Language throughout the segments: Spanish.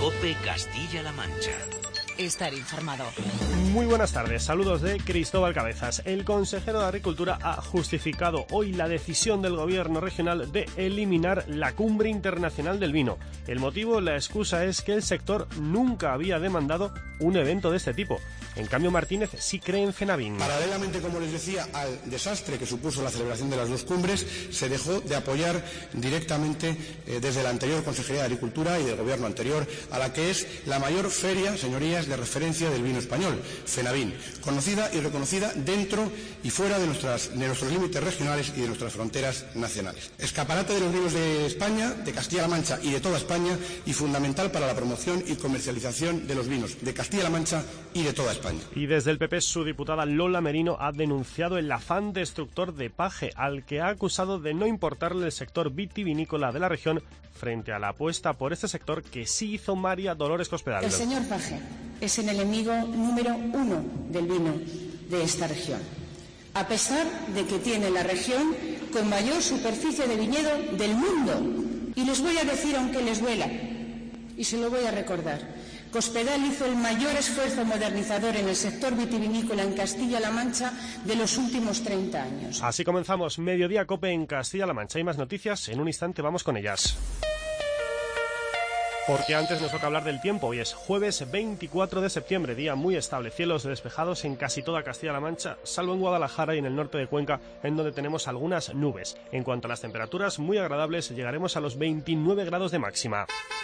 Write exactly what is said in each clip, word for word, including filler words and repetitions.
COPE Castilla-La Mancha. Estar informado. Muy buenas tardes, saludos de Cristóbal Cabezas. El consejero de Agricultura ha justificado hoy la decisión del gobierno regional de eliminar la Cumbre Internacional del Vino. El motivo, la excusa es que el sector nunca había demandado un evento de este tipo. En cambio, Martínez sí cree en Fenavín. Paralelamente, como les decía, al desastre que supuso la celebración de las dos cumbres, se dejó de apoyar directamente eh, desde la anterior Consejería de Agricultura y del gobierno anterior a la que es la mayor feria, señorías, de referencia del vino español, Fenavín, conocida y reconocida dentro y fuera de, nuestras, de nuestros límites regionales y de nuestras fronteras nacionales. Escaparate de los vinos de España, de Castilla-La Mancha y de toda España, y fundamental para la promoción y comercialización de los vinos de Castilla-La Mancha y de toda España. Y desde el P P, su diputada Lola Merino ha denunciado el afán destructor de Paje, al que ha acusado de no importarle el sector vitivinícola de la región frente a la apuesta por este sector que sí hizo María Dolores Cospedal. El señor Paje es el enemigo número uno del vino de esta región, a pesar de que tiene la región con mayor superficie de viñedo del mundo. Y les voy a decir, aunque les duela, y se lo voy a recordar, Cospedal hizo el mayor esfuerzo modernizador en el sector vitivinícola en Castilla-La Mancha de los últimos treinta años. Así comenzamos Mediodía Cope en Castilla-La Mancha. Hay más noticias, en un instante vamos con ellas. Porque antes nos toca hablar del tiempo. Hoy es jueves veinticuatro de septiembre, día muy estable, cielos despejados en casi toda Castilla-La Mancha, salvo en Guadalajara y en el norte de Cuenca, en donde tenemos algunas nubes. En cuanto a las temperaturas, muy agradables, llegaremos a los veintinueve grados de máxima.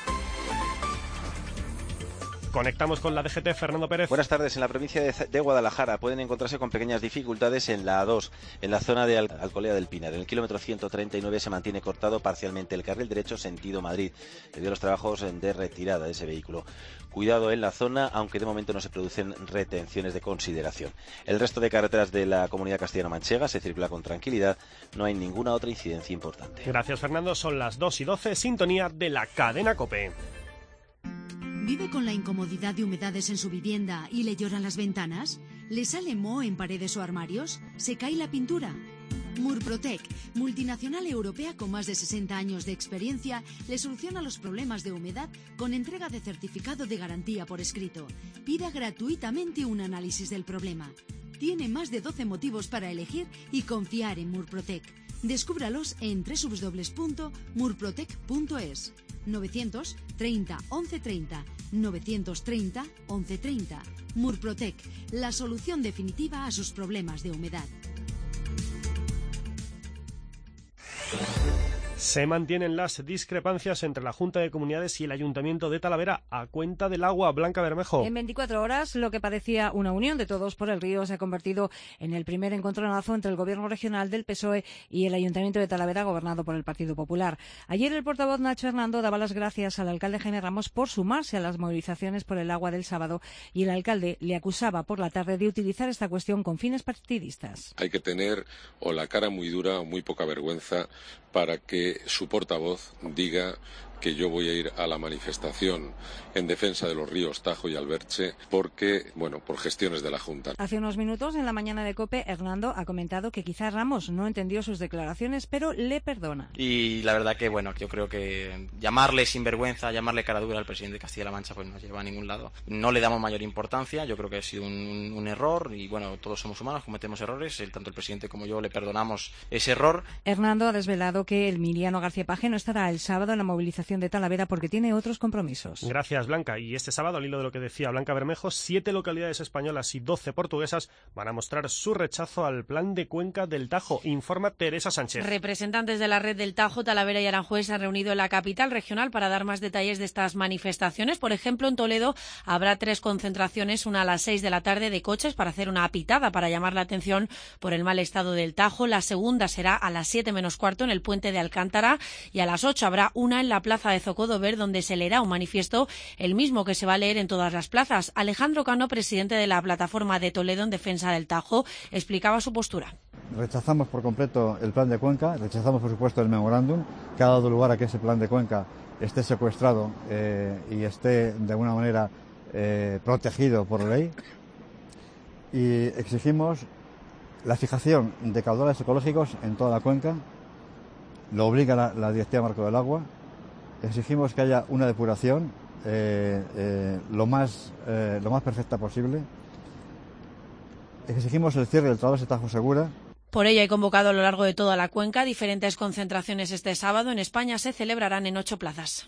Conectamos con la D G T, Fernando Pérez. Buenas tardes. En la provincia de, de Guadalajara pueden encontrarse con pequeñas dificultades en la A dos, en la zona de Al Alcolea del Pinar. En el kilómetro ciento treinta y nueve se mantiene cortado parcialmente el carril derecho sentido Madrid, debido a los trabajos de retirada de ese vehículo. Cuidado en la zona, aunque de momento no se producen retenciones de consideración. El resto de carreteras de la comunidad castellano-manchega se circula con tranquilidad. No hay ninguna otra incidencia importante. Gracias, Fernando. Son las dos y doce, sintonía de la cadena COPE. ¿Vive con la incomodidad de humedades en su vivienda y le lloran las ventanas? ¿Le sale moho en paredes o armarios? ¿Se cae la pintura? Murprotec, multinacional europea con más de sesenta años de experiencia, le soluciona los problemas de humedad con entrega de certificado de garantía por escrito. Pida gratuitamente un análisis del problema. Tiene más de doce motivos para elegir y confiar en Murprotec. Descúbralos en doble u doble u doble u punto murprotec punto es. novecientos treinta once treinta, novecientos treinta once treinta. Murprotec, la solución definitiva a sus problemas de humedad. Se mantienen las discrepancias entre la Junta de Comunidades y el Ayuntamiento de Talavera a cuenta del agua. Blanca Bermejo. En veinticuatro horas, lo que parecía una unión de todos por el río se ha convertido en el primer encontronazo entre el Gobierno regional del P S O E y el Ayuntamiento de Talavera, gobernado por el Partido Popular. Ayer el portavoz Nacho Hernando daba las gracias al alcalde Jaime Ramos por sumarse a las movilizaciones por el agua del sábado, y el alcalde le acusaba por la tarde de utilizar esta cuestión con fines partidistas. Hay que tener o la cara muy dura o muy poca vergüenza para que su portavoz diga que yo voy a ir a la manifestación en defensa de los ríos Tajo y Alberche porque, bueno, por gestiones de la Junta. Hace unos minutos, en la mañana de COPE, Hernando ha comentado que quizá Ramos no entendió sus declaraciones, pero le perdona. Y la verdad que, bueno, yo creo que llamarle sinvergüenza, llamarle cara dura al presidente de Castilla-La Mancha, pues no lleva a ningún lado. No le damos mayor importancia, yo creo que ha sido un, un error y, bueno, todos somos humanos, cometemos errores, el, tanto el presidente como yo le perdonamos ese error. Hernando ha desvelado que el Emiliano García Paje no estará el sábado en la movilización de Talavera porque tiene otros compromisos. Gracias, Blanca. Y este sábado, al hilo de lo que decía Blanca Bermejo, siete localidades españolas y doce portuguesas van a mostrar su rechazo al plan de cuenca del Tajo. Informa Teresa Sánchez. Representantes de la red del Tajo, Talavera y Aranjuez se han reunido en la capital regional para dar más detalles de estas manifestaciones. Por ejemplo, en Toledo habrá tres concentraciones, una a las seis de la tarde de coches para hacer una pitada para llamar la atención por el mal estado del Tajo. La segunda será a las siete menos cuarto en el puente de Alcántara y a las ocho habrá una en la plaza de Zocodover, donde se leerá un manifiesto, el mismo que se va a leer en todas las plazas. Alejandro Cano, presidente de la plataforma de Toledo en defensa del Tajo, explicaba su postura. Rechazamos por completo el plan de Cuenca, rechazamos por supuesto el memorándum, que ha dado lugar a que ese plan de Cuenca esté secuestrado eh, y esté de alguna manera eh, protegido por ley, y exigimos la fijación de caudales ecológicos en toda la cuenca. Lo obliga la, la Directiva Marco del Agua. Exigimos que haya una depuración eh, eh, lo más, eh, lo más perfecta posible. Exigimos el cierre del trasvase Tajo Segura. Por ello, hay convocado a lo largo de toda la cuenca diferentes concentraciones este sábado. En España se celebrarán en ocho plazas.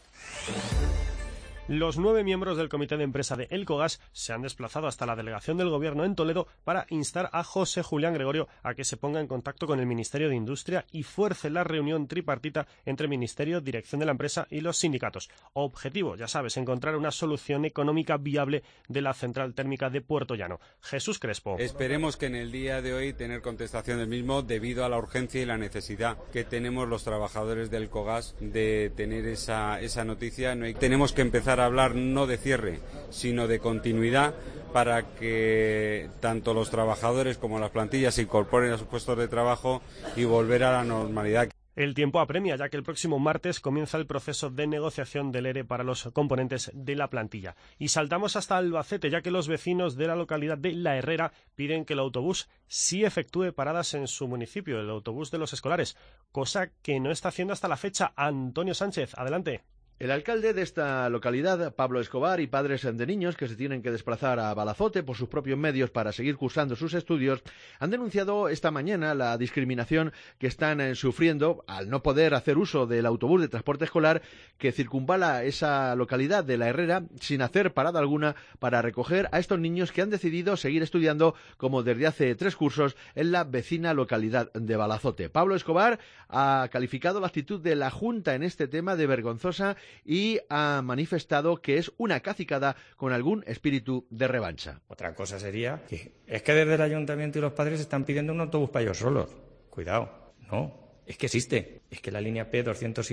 Los nueve miembros del comité de empresa de Elcogas se han desplazado hasta la delegación del Gobierno en Toledo para instar a José Julián Gregorio a que se ponga en contacto con el Ministerio de Industria y fuerce la reunión tripartita entre Ministerio, dirección de la empresa y los sindicatos. Objetivo, ya sabes, encontrar una solución económica viable de la central térmica de Puerto Llano. Jesús Crespo. Esperemos que en el día de hoy tener contestación del mismo debido a la urgencia y la necesidad que tenemos los trabajadores del Elcogas de tener esa, esa noticia. No hay, tenemos que empezar a hablar no de cierre, sino de continuidad para que tanto los trabajadores como las plantillas se incorporen a sus puestos de trabajo y volver a la normalidad. El tiempo apremia, ya que el próximo martes comienza el proceso de negociación del E R E para los componentes de la plantilla. Y saltamos hasta Albacete, ya que los vecinos de la localidad de La Herrera piden que el autobús sí efectúe paradas en su municipio, el autobús de los escolares, cosa que no está haciendo hasta la fecha. Antonio Sánchez, adelante. El alcalde de esta localidad, Pablo Escobar, y padres de niños que se tienen que desplazar a Balazote por sus propios medios para seguir cursando sus estudios, han denunciado esta mañana la discriminación que están eh, sufriendo al no poder hacer uso del autobús de transporte escolar que circunvala esa localidad de La Herrera sin hacer parada alguna para recoger a estos niños que han decidido seguir estudiando como desde hace tres cursos en la vecina localidad de Balazote. Pablo Escobar ha calificado la actitud de la Junta en este tema de vergonzosa y ha manifestado que es una cacicada con algún espíritu de revancha. Otra cosa sería que es que desde el ayuntamiento y los padres están pidiendo un autobús para ellos solos. Cuidado, no, es que existe. Es que la línea P doscientos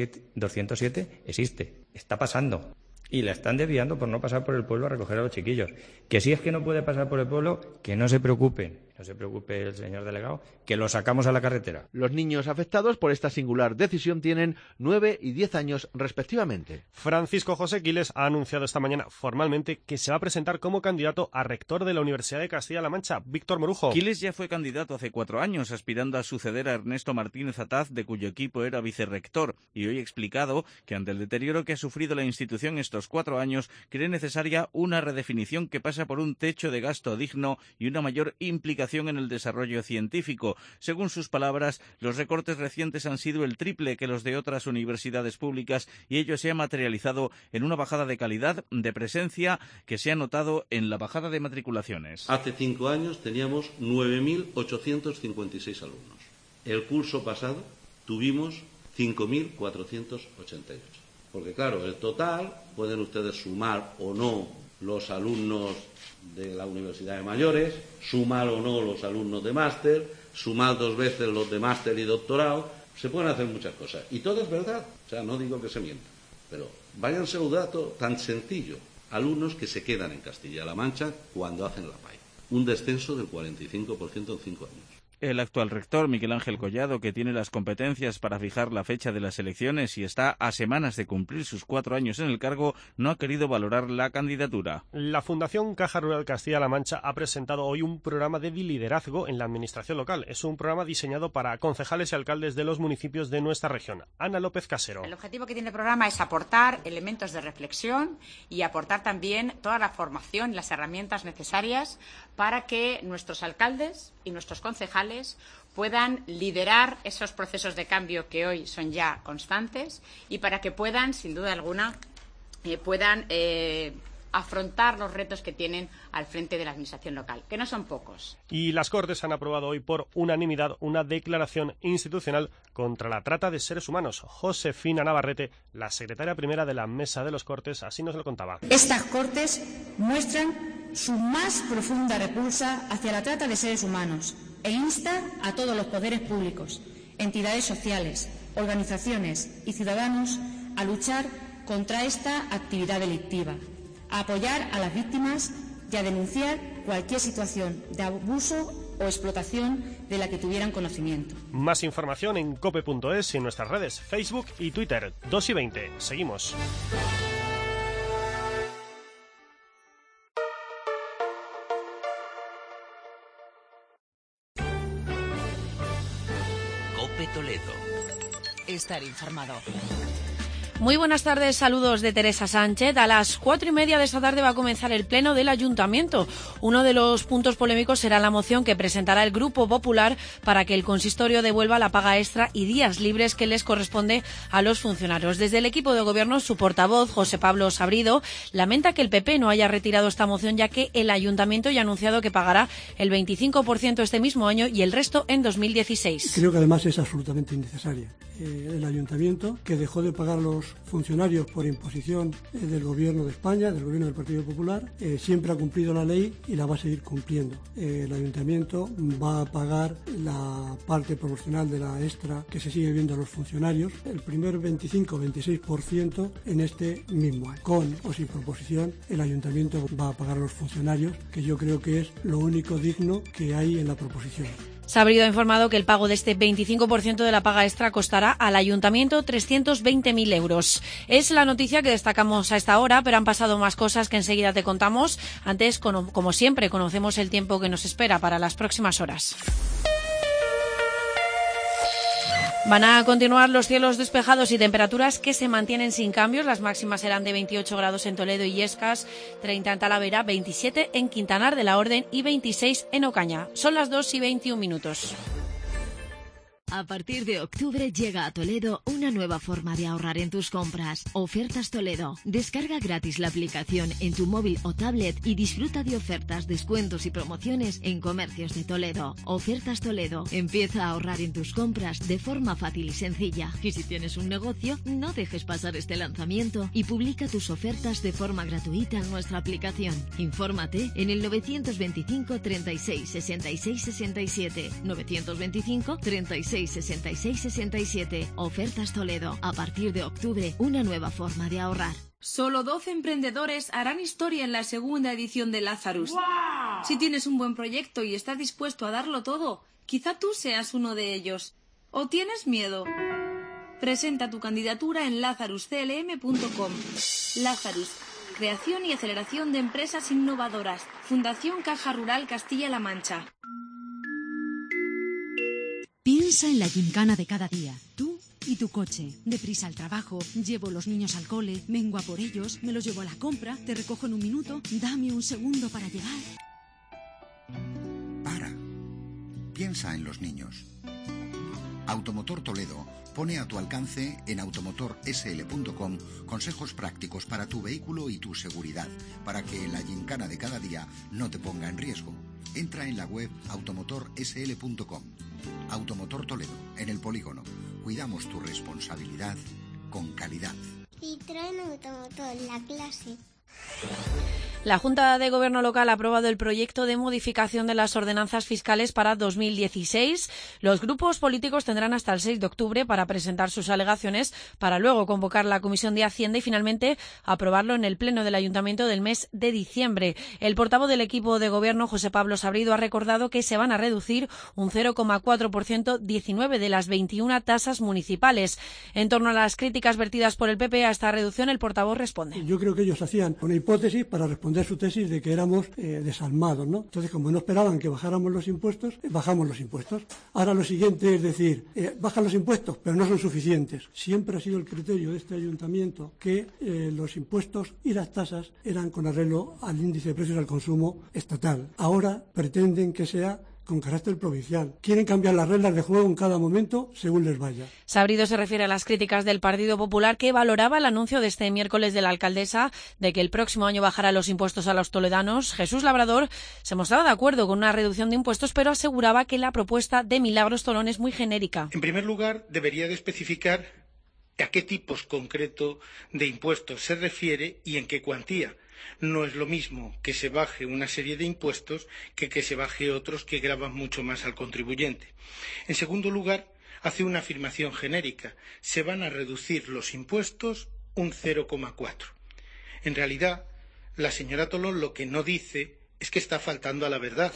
siete existe, está pasando. Y la están desviando por no pasar por el pueblo a recoger a los chiquillos. Que si es que no puede pasar por el pueblo, que no se preocupen. No se preocupe el señor delegado, que lo sacamos a la carretera. Los niños afectados por esta singular decisión tienen nueve y diez años respectivamente. Francisco José Quiles ha anunciado esta mañana formalmente que se va a presentar como candidato a rector de la Universidad de Castilla-La Mancha. Víctor Morujo. Quiles ya fue candidato hace cuatro años, aspirando a suceder a Ernesto Martínez Ataz, de cuyo equipo era vicerrector, y hoy ha explicado que ante el deterioro que ha sufrido la institución estos cuatro años, cree necesaria una redefinición que pasa por un techo de gasto digno y una mayor implicación en el desarrollo científico. Según sus palabras, los recortes recientes han sido el triple que los de otras universidades públicas y ello se ha materializado en una bajada de calidad, de presencia, que se ha notado en la bajada de matriculaciones. Hace cinco años teníamos nueve mil ochocientos cincuenta y seis alumnos. El curso pasado tuvimos cinco mil cuatrocientos ochenta y ocho. Porque claro, el total, pueden ustedes sumar o no los alumnos de la Universidad de Mayores, sumar o no los alumnos de máster, sumar dos veces los de máster y doctorado, se pueden hacer muchas cosas. Y todo es verdad, o sea, no digo que se mienta, pero váyanse a un dato tan sencillo. Alumnos que se quedan en Castilla-La Mancha cuando hacen la P A E. Un descenso del cuarenta y cinco por ciento en cinco años. El actual rector, Miguel Ángel Collado, que tiene las competencias para fijar la fecha de las elecciones y está a semanas de cumplir sus cuatro años en el cargo, no ha querido valorar la candidatura. La Fundación Caja Rural Castilla-La Mancha ha presentado hoy un programa de liderazgo en la administración local. Es un programa diseñado para concejales y alcaldes de los municipios de nuestra región. Ana López Casero. El objetivo que tiene el programa es aportar elementos de reflexión y aportar también toda la formación y las herramientas necesarias para que nuestros alcaldes y nuestros concejales puedan liderar esos procesos de cambio que hoy son ya constantes y para que puedan, sin duda alguna, eh, puedan eh, afrontar los retos que tienen al frente de la administración local, que no son pocos. Y las Cortes han aprobado hoy por unanimidad una declaración institucional contra la trata de seres humanos. Josefina Navarrete, la secretaria primera de la Mesa de los Cortes, así nos lo contaba. Estas Cortes muestran su más profunda repulsa hacia la trata de seres humanos e insta a todos los poderes públicos, entidades sociales, organizaciones y ciudadanos a luchar contra esta actividad delictiva, a apoyar a las víctimas y a denunciar cualquier situación de abuso o explotación de la que tuvieran conocimiento. Más información en cope punto es y en nuestras redes Facebook y Twitter. dos y veinte. Seguimos. Cope Toledo. Estar informado. Muy buenas tardes, saludos de Teresa Sánchez. A las cuatro y media de esta tarde va a comenzar el pleno del Ayuntamiento. Uno de los puntos polémicos será la moción que presentará el Grupo Popular para que el consistorio devuelva la paga extra y días libres que les corresponde a los funcionarios. Desde el equipo de gobierno, su portavoz, José Pablo Sabrido, lamenta que el P P no haya retirado esta moción, ya que el Ayuntamiento ya ha anunciado que pagará el veinticinco por ciento este mismo año y el resto en dos mil dieciséis. Creo que además es absolutamente innecesaria. Eh, el Ayuntamiento, que dejó de pagar los funcionarios por imposición eh, del Gobierno de España, del Gobierno del Partido Popular, eh, siempre ha cumplido la ley y la va a seguir cumpliendo. Eh, el Ayuntamiento va a pagar la parte proporcional de la extra que se sigue viendo a los funcionarios, el primer veinticinco o veintiséis por ciento en este mismo año. Con o sin proposición, el Ayuntamiento va a pagar a los funcionarios, que yo creo que es lo único digno que hay en la proposición. Sabrido ha informado que el pago de este veinticinco por ciento de la paga extra costará al Ayuntamiento trescientos veinte mil euros. Es la noticia que destacamos a esta hora, pero han pasado más cosas que enseguida te contamos. Antes, como siempre, conocemos el tiempo que nos espera para las próximas horas. Van a continuar los cielos despejados y temperaturas que se mantienen sin cambios. Las máximas serán de veintiocho grados en Toledo y Illescas, treinta en Talavera, veintisiete en Quintanar de la Orden y veintiséis en Ocaña. Son las dos y veintiún minutos. A partir de octubre llega a Toledo una nueva forma de ahorrar en tus compras. Ofertas Toledo. Descarga gratis la aplicación en tu móvil o tablet y disfruta de ofertas, descuentos y promociones en comercios de Toledo. Ofertas Toledo. Empieza a ahorrar en tus compras de forma fácil y sencilla. Y si tienes un negocio, no dejes pasar este lanzamiento y publica tus ofertas de forma gratuita en nuestra aplicación. Infórmate en el novecientos veinticinco, treinta y seis, sesenta y seis, sesenta y siete. novecientos veinticinco, treinta y seis, sesenta y seis, sesenta y siete. Ofertas Toledo. A partir de octubre, una nueva forma de ahorrar. Solo doce emprendedores harán historia en la segunda edición de Lazarus. ¡Wow! Si tienes un buen proyecto y estás dispuesto a darlo todo, quizá tú seas uno de ellos. ¿O tienes miedo? Presenta tu candidatura en lazarus c l m punto com. Lazarus. Creación y aceleración de empresas innovadoras. Fundación Caja Rural Castilla-La Mancha. Piensa en la gincana de cada día. Tú y tu coche. Deprisa al trabajo, llevo los niños al cole, vengo a por ellos, me los llevo a la compra, te recojo en un minuto, dame un segundo para llegar. Para. Piensa en los niños. Automotor Toledo pone a tu alcance en automotor s l punto com consejos prácticos para tu vehículo y tu seguridad, para que la gincana de cada día no te ponga en riesgo. Entra en la web automotor s l punto com. Automotor Toledo, en el polígono. Cuidamos tu responsabilidad con calidad. Citroën Automotor, la clase. La Junta de Gobierno local ha aprobado el proyecto de modificación de las ordenanzas fiscales para dos mil dieciséis. Los grupos políticos tendrán hasta el seis de octubre para presentar sus alegaciones, para luego convocar la Comisión de Hacienda y finalmente aprobarlo en el Pleno del Ayuntamiento del mes de diciembre. El portavoz del equipo de Gobierno, José Pablo Sabrido, ha recordado que se van a reducir un cero coma cuatro por ciento diecinueve de las veintiuna tasas municipales. En torno a las críticas vertidas por el P P a esta reducción, el portavoz responde. Yo creo que ellos hacían una hipótesis para responder su tesis de que éramos eh, desalmados, ¿no? Entonces, como no esperaban que bajáramos los impuestos, eh, bajamos los impuestos. Ahora lo siguiente es decir, eh, bajan los impuestos, pero no son suficientes. Siempre ha sido el criterio de este ayuntamiento que eh, los impuestos y las tasas eran con arreglo al índice de precios al consumo estatal. Ahora pretenden que sea con carácter provincial. Quieren cambiar las reglas de juego en cada momento según les vaya. Sabrido se refiere a las críticas del Partido Popular, que valoraba el anuncio de este miércoles de la alcaldesa de que el próximo año bajará los impuestos a los toledanos. Jesús Labrador se mostraba de acuerdo con una reducción de impuestos, pero aseguraba que la propuesta de Milagros Tolón es muy genérica. En primer lugar, debería de especificar a qué tipos concreto de impuestos se refiere y en qué cuantía. No es lo mismo que se baje una serie de impuestos que que se baje otros que gravan mucho más al contribuyente. En segundo lugar, hace una afirmación genérica. Se van a reducir los impuestos un cero coma cuatro. En realidad, la señora Tolón lo que no dice es que está faltando a la verdad.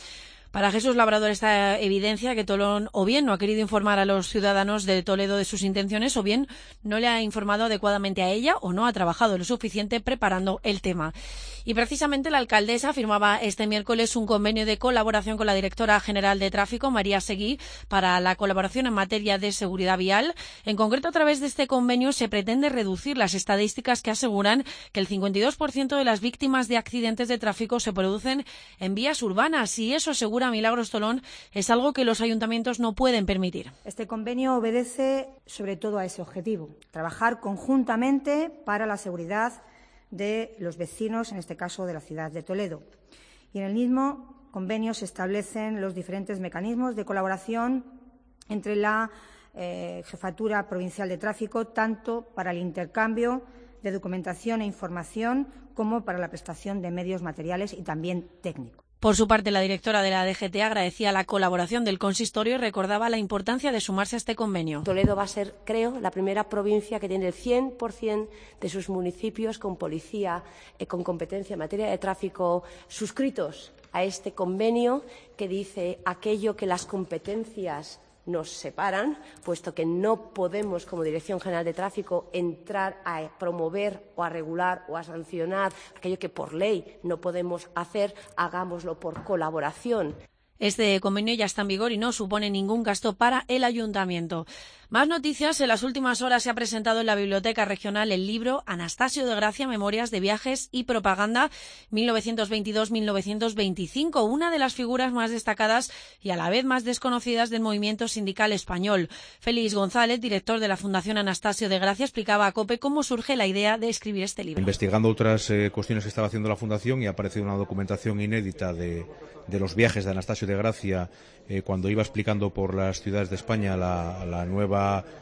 Para Jesús Labrador, esta evidencia que Tolón o bien no ha querido informar a los ciudadanos de Toledo de sus intenciones o bien no le ha informado adecuadamente a ella o no ha trabajado lo suficiente preparando el tema. Y precisamente la alcaldesa firmaba este miércoles un convenio de colaboración con la directora general de tráfico, María Seguí, para la colaboración en materia de seguridad vial. En concreto, a través de este convenio se pretende reducir las estadísticas que aseguran que el cincuenta y dos por ciento de las víctimas de accidentes de tráfico se producen en vías urbanas y eso, asegura Milagros Tolón, es algo que los ayuntamientos no pueden permitir. Este convenio obedece sobre todo a ese objetivo, trabajar conjuntamente para la seguridad de los vecinos, en este caso de la ciudad de Toledo. Y en el mismo convenio se establecen los diferentes mecanismos de colaboración entre la eh, Jefatura Provincial de Tráfico, tanto para el intercambio de documentación e información como para la prestación de medios materiales y también técnicos. Por su parte, la directora de la D G T agradecía la colaboración del consistorio y recordaba la importancia de sumarse a este convenio. Toledo va a ser, creo, la primera provincia que tiene el cien por cien de sus municipios con policía, eh, con competencia en materia de tráfico, suscritos a este convenio que dice aquello que las competencias nos separan, puesto que no podemos, como Dirección General de Tráfico, entrar a promover o a regular o a sancionar aquello que por ley no podemos hacer, hagámoslo por colaboración. Este convenio ya está en vigor y no supone ningún gasto para el ayuntamiento. Más noticias. En las últimas horas se ha presentado en la Biblioteca Regional el libro Anastasio de Gracia, Memorias de Viajes y Propaganda mil novecientos veintidós a mil novecientos veinticinco, una de las figuras más destacadas y a la vez más desconocidas del movimiento sindical español. Félix González, director de la Fundación Anastasio de Gracia, explicaba a COPE cómo surge la idea de escribir este libro. Investigando otras eh, cuestiones que estaba haciendo la Fundación y ha aparecido una documentación inédita de, de los viajes de Anastasio de Gracia eh, cuando iba explicando por las ciudades de España la, la nueva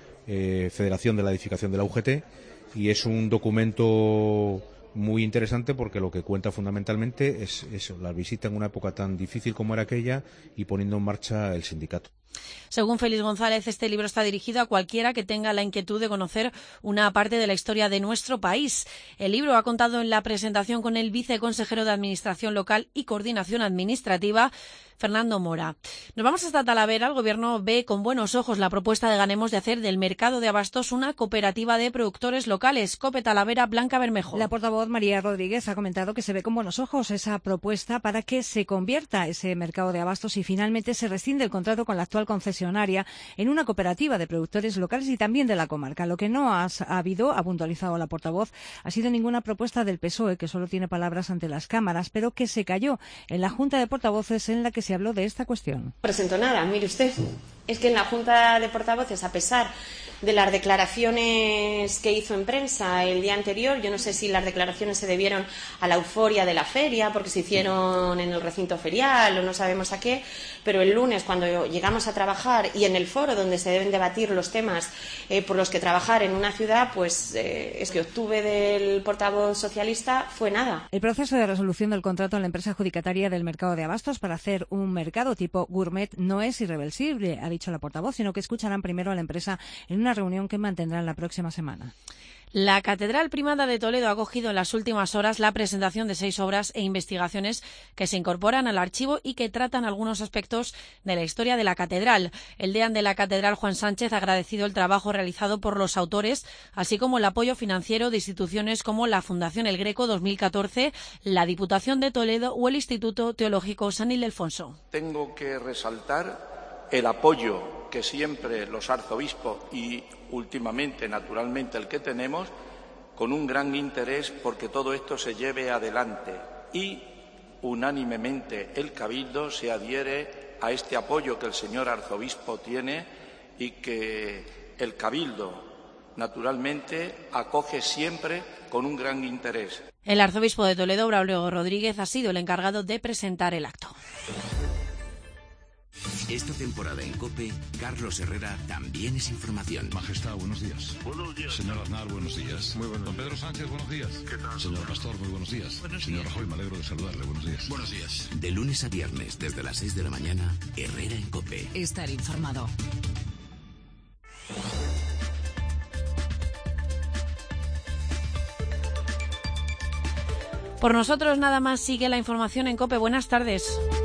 Eh, Federación de la Edificación de la U G T, y es un documento muy interesante porque lo que cuenta fundamentalmente es eso, la visita en una época tan difícil como era aquella y poniendo en marcha el sindicato. Según Félix González, este libro está dirigido a cualquiera que tenga la inquietud de conocer una parte de la historia de nuestro país. El libro ha contado en la presentación con el viceconsejero de Administración Local y Coordinación Administrativa, Fernando Mora. Nos vamos hasta Talavera. El Gobierno ve con buenos ojos la propuesta de Ganemos de hacer del mercado de abastos una cooperativa de productores locales. COPE Talavera, Blanca Bermejo. La portavoz María Rodríguez ha comentado que se ve con buenos ojos esa propuesta para que se convierta ese mercado de abastos y finalmente se rescinde el contrato con la actual concesionaria en una cooperativa de productores locales y también de la comarca. Lo que no ha habido, ha puntualizado la portavoz, ha sido ninguna propuesta del P S O E, que solo tiene palabras ante las cámaras, pero que se cayó en la Junta de Portavoces en la que se habló de esta cuestión. No presentó nada, mire usted. Es que en la Junta de Portavoces, a pesar de las declaraciones que hizo en prensa el día anterior, yo no sé si las declaraciones se debieron a la euforia de la feria, porque se hicieron en el recinto ferial o no sabemos a qué, pero el lunes cuando llegamos a trabajar y en el foro donde se deben debatir los temas eh, por los que trabajar en una ciudad, pues eh, es que obtuve del portavoz socialista fue nada. El proceso de resolución del contrato en la empresa adjudicataria del mercado de abastos para hacer un mercado tipo gourmet no es irreversible, ha dicho la portavoz, sino que escucharán primero a la empresa en una reunión que mantendrán la próxima semana. La Catedral Primada de Toledo ha acogido en las últimas horas la presentación de seis obras e investigaciones que se incorporan al archivo y que tratan algunos aspectos de la historia de la catedral. El deán de la Catedral, Juan Sánchez, ha agradecido el trabajo realizado por los autores, así como el apoyo financiero de instituciones como la Fundación El Greco dos mil catorce, la Diputación de Toledo o el Instituto Teológico San Ildefonso. Tengo que resaltar el apoyo que siempre los arzobispos y últimamente, naturalmente, el que tenemos, con un gran interés porque todo esto se lleve adelante y unánimemente el Cabildo se adhiere a este apoyo que el señor arzobispo tiene y que el Cabildo, naturalmente, acoge siempre con un gran interés. El arzobispo de Toledo, Braulio Rodríguez, ha sido el encargado de presentar el acto. Esta temporada en COPE, Carlos Herrera también es información. Majestad, buenos días. Buenos días. Señor Aznar, buenos días. Muy buenos Don Pedro Sánchez, buenos días. ¿Qué tal? Señor Pastor, muy buenos días. Buenos Señor días. Rajoy, me alegro de saludarle. Buenos días. Buenos días. De lunes a viernes, desde las seis de la mañana, Herrera en COPE. Estar informado. Por nosotros nada más, sigue la información en COPE. Buenas tardes.